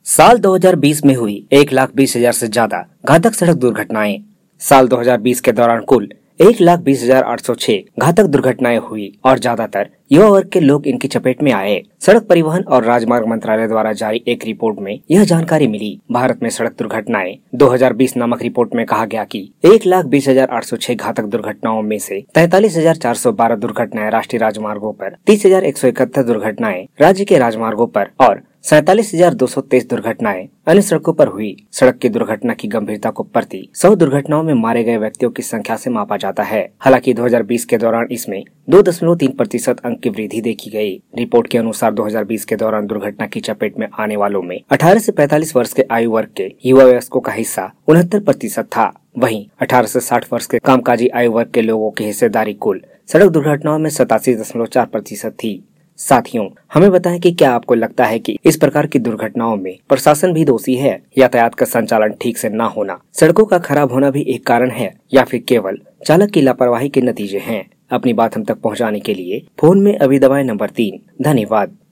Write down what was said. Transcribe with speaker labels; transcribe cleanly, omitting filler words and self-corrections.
Speaker 1: साल 2020 में हुई 1,20,000 से ज्यादा घातक सड़क दुर्घटनाएं। साल 2020 के दौरान कुल 1,20,806 घातक दुर्घटनाएं हुई और ज्यादातर युवा वर्ग के लोग इनकी चपेट में आए। सड़क परिवहन और राजमार्ग मंत्रालय द्वारा जारी एक रिपोर्ट में यह जानकारी मिली। भारत में सड़क दुर्घटनाएं 2020 नामक रिपोर्ट में कहा गया कि 1,20,806 घातक दुर्घटनाओं में से 43,412 दुर्घटनाएं राष्ट्रीय राजमार्गों पर, 30,171 दुर्घटनाएं राज्य के राजमार्गों पर और 47,223 दुर्घटनाएं अन्य सड़कों पर हुई। सड़क की दुर्घटना की गंभीरता को प्रति 100 दुर्घटनाओं में मारे गए व्यक्तियों की संख्या से मापा जाता है। हालांकि 2020 के दौरान इसमें 2.3% अंक की वृद्धि देखी गई। रिपोर्ट के अनुसार 2020 के दौरान दुर्घटना की चपेट में आने वालों में 18 से 45 वर्ष के आयु वर्ग के युवा वयस्कों का हिस्सा 69% था। वहीं 18 से 60 वर्ष के कामकाजी आयु वर्ग के लोगों की हिस्सेदारी कुल सड़क दुर्घटनाओं में 87.4% थी। साथियों, हमें बताएं कि क्या आपको लगता है कि इस प्रकार की दुर्घटनाओं में प्रशासन भी दोषी है? यातायात का संचालन ठीक से न होना, सड़कों का खराब होना भी एक कारण है या फिर केवल चालक की लापरवाही के नतीजे हैं? अपनी बात हम तक पहुंचाने के लिए फोन में अभी दबाएं नंबर 3। धन्यवाद।